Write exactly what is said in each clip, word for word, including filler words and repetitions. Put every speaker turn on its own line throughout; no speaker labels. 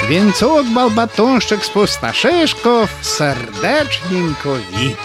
Вінцук балбатунщик з пустошишков сердечненько віта.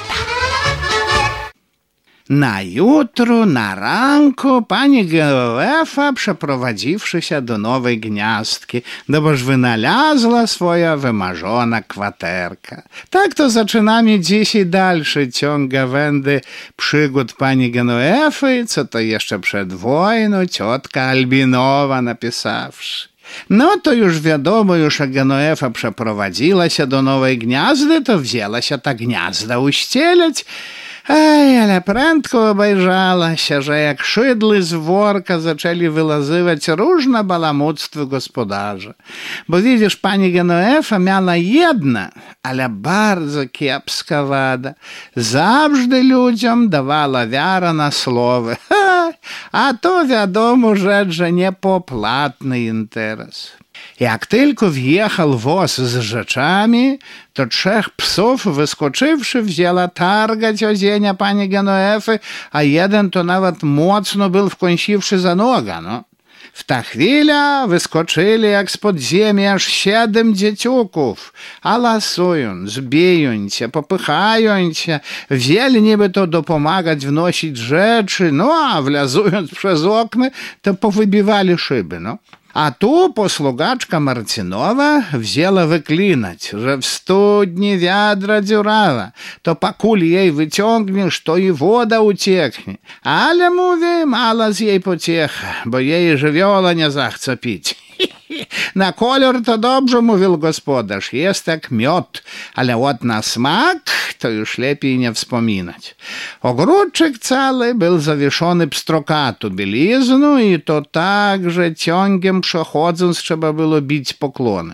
Na jutro, na ranku, pani Geoefa, przeprowadziwszy się do nowej gniazdki, no boż wynalazła swoja wymarzona kwaterka. Tak to zaczynamy dzisiaj dalszy ciąg gawędy przygód pani Geoefy, co to jeszcze przed wojną ciotka Albinowa napisawszy. No to już wiadomo, już jak Geoefa przeprowadziła się do nowej gniazdy, to wzięła się ta gniazda uścielać. Ej, ale prędko obejrzała się, że jak szydły z worka zaczęli wylazywać różne balamuctwa gospodarze. Bo widzisz, pani Geoefa miała jedna, ale bardzo kiepska wada. Zawsze ludziom dawała wiara na słowo. Ha, a to wiadomo rzecz, że niepopłatny interes. Jak tylko wjechał woz z rzeczami, to trzech psów wyskoczywszy wzięła targać odzienia pani Geoefy, a jeden to nawet mocno był wkąsiwszy za nogę, no. W ta chwila wyskoczyli jak z podziemi aż siedem dzieciuków, a lasując, bijąc się, popychając się, wzięli niby to dopomagać wnosić rzeczy, no a wlazując przez okno, to powybивали szyby, no. A tu posługaczka Marcinowa wzięła wyklinać, że w studni wiadra dziurawa, to pakuli jej wyciągniesz, to i woda ucieknie. Ale mówi, mala z jej pociecha, bo jej żywioła nie zachce pić. Na kolor to dobrze, mówił gospodarz, jest jak miod, ale od na smak to już lepiej nie wspominać. Ogródczyk cały był zawieszony pstrokatu bieliznu i to tak, że ciągiem przechodząc trzeba było bić poklony.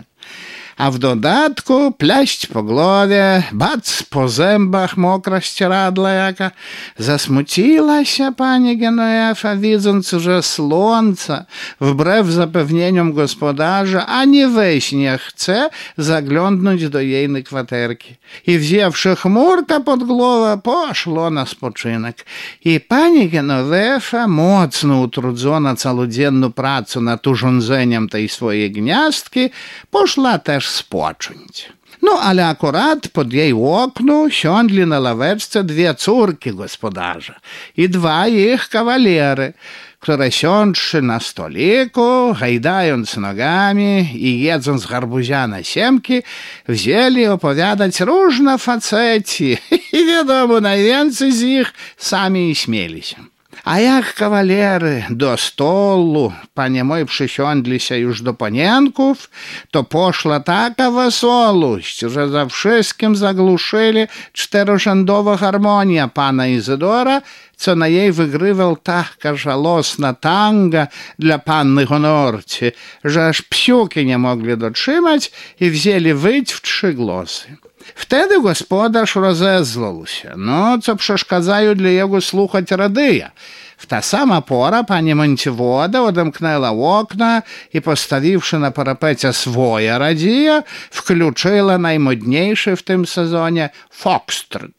A w dodatku pleść po głowie, bac po zębach mokra ścieradla jaka. Zasmuciła się pani Geoefa, widząc, że słońce, wbrew zapewnieniom gospodarza, ani wejść nie chce zaglądnąć do jejnej kwaterki. I wzięwszy chmurkę pod głowę, poszło na spoczynek. I pani Geoefa, mocno utrudzona całodzienną pracą nad urządzeniem tej swojej gniazdki, poszła też spocząć. No ale akurat pod jej okno siądli na ławeczce dwie córki gospodarza i dwa ich kawalery, które siądźszy na stoliku, hajdając nogami i jedząc garbuziane siemki, wzięli opowiadać różne faceci i wiadomo, najwięcej z nich sami śmieli się. A jak kawalery do stolu, panie moi, przysiądli się już do panienków, to poszła taka wesołość, że za wszystkim zagłuszyli czterorzędowa harmonia pana Izydora, co na jej wygrywał taka żałosna tanga dla panny Honorci, że aż psiuki nie mogli dotrzymać i wzięli wyć w trzy głosy. Wtedy gospodarz rozezlał się, no co przeszkadzają dla jego słuchać radyja. W ta sama pora pani Montiewoda odemknęła okna i postawiwszy na parapecie swoje radio, wkluczyła najmodniejszy w tym sezonie foxtrot.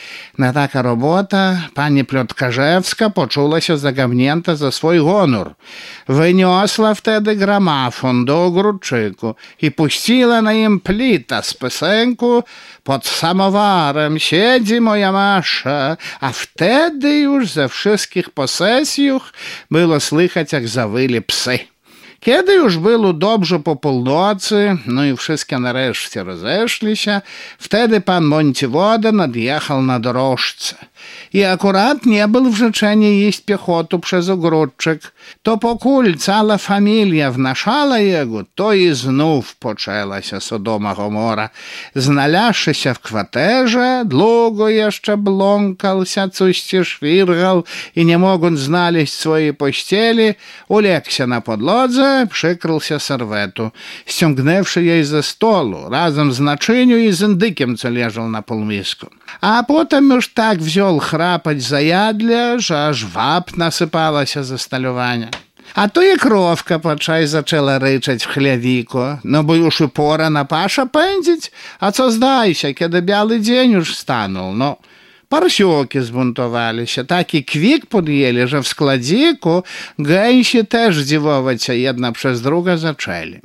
Na taka robota pani Plotkarzewska poczula się zagamnięta za swój honor. Wyniosła wtedy gramafon do ogródczyku i puściła na nim plita z piosenką pod samowarem siedzi moja Masza, a wtedy już ze wszystkich posesjów było słychać, jak zawyli psy. Kiedy już było dobrze po północy, no i wszystkie nareszcie rozeszli się, wtedy pan Montiewoda nadjechał na dorożce. I akurat nie był w życzeniu jeść piechotu przez ogródczyk. To pokój cała familia wnaszała jego, to i znów poczęła się Sodoma Gomora. Znalazłszy się w kwaterze, długo jeszcze bląkał się, coś szwirgał i nie mogąc znaleźć swojej pościeli, uległ się na podłodze, przykrył się serwetu, ściągnęwszy jej ze stolu, razem z naczyniu i z indykiem, co leżał na półmisku. A potem już tak wziął chrapać zajadle, że aż wap nasypała się ze stalowania. A to i krowka poczaj zaczęła ryczeć w chlewiku, no bo już i pora na pasza pędzić, a co zdaj się, kiedy biały dzień już stanął, no. Parsioki zbuntowali się, taki kwik podjęli, że w skladziku gęsi też dziwować się jedna przez drugą zaczęli.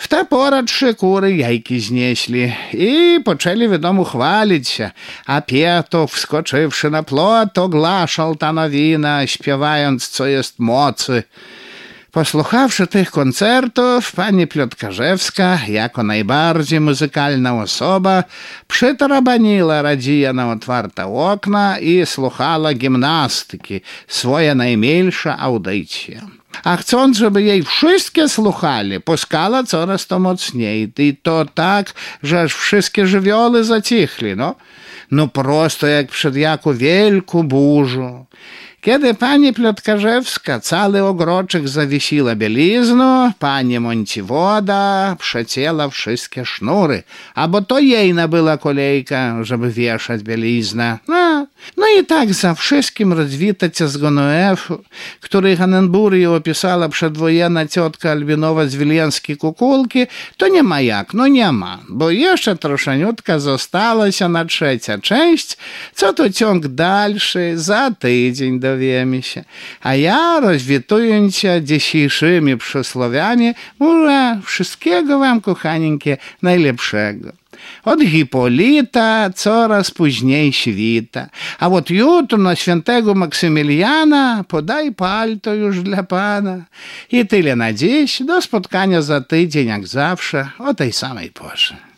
W tę porę trzy kury jajki znieśli i poczęli, wiadomo, chwalić się, a Pietów, wskoczywszy na plot, ogłaszał ta nowina, śpiewając, co jest mocy. Posłuchawszy tych koncertów, pani Plotkarzewska, jako najbardziej muzykalna osoba, przytarabaniła radzija na otwarte okna i słuchała gimnastyki, swoja najmilsza audycja. A chcąc, żeby jej wszystkie słuchali, puskała coraz to mocniej. I to tak, że aż wszystkie żywioły zacichli, no. No prosto jak przed jaką wielką burzą. Kiedy pani Plotkarzewska cały ogroczek zawiesiła bielizną, pani Monciwoda przecięła wszystkie sznury, a bo to jej nabyła kolejka, żeby wieszać bieliznę. No, no i tak za wszystkim rozwitać z Gonuefu, który Hanenburii opisała przedwojenna ciotka Albinowa z Wileńskiej Kukulki, to nie ma jak, no nie ma, bo jeszcze troszeniutka została się na trzecia część, co to ciąg dalszy, za tydzień dowiemy się. A ja, rozwitując się dzisiejszymi przysłowiami, mówię wszystkiego wam, kochanieńkie, najlepszego. Od Hipolita coraz później świta, a od jutro na świętego Maksymiliana podaj palto już dla pana. I tyle na dziś, do spotkania za tydzień jak zawsze o tej samej porze.